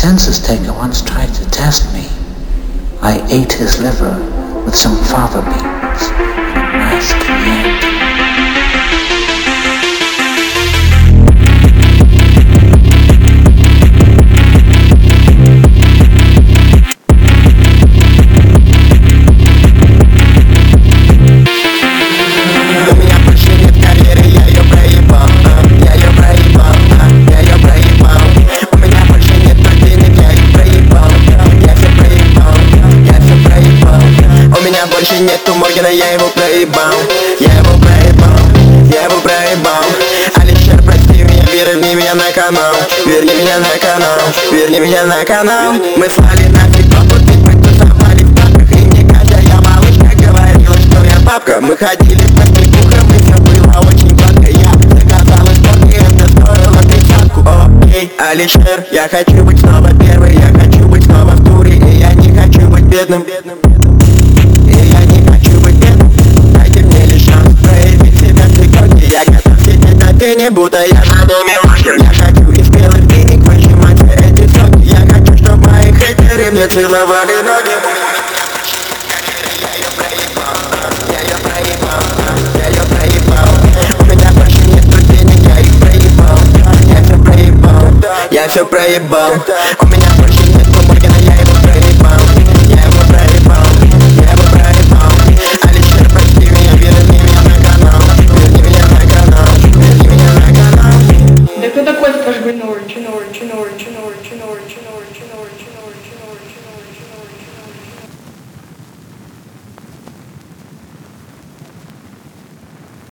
census taker once tried to test me. I ate his liver with some fava beans and a nice Chianti. Больше нету Моргана, я его проебал. Я его проебал. Алишер, прости меня, верни меня на канал. Верни меня на канал, верни меня на канал. Мы слали нафиг попутки, мы тусовали в папках. И мне Катя, я малышка, говорила, что я папка. Мы ходили по кликухам, и все было очень гладко. Я заказал испорт, и это стоило 30. Окей, Алишер, я хочу быть снова первый. Я хочу быть снова в туре, и я не хочу быть бедным. Не будто я надумал, я хочу из белых денег выжимать эти соки. Я хочу, чтобы мои хейтеры мне целовали ноги. Я ее проебал. У меня больше нету денег, я их проебал. Я все проебал.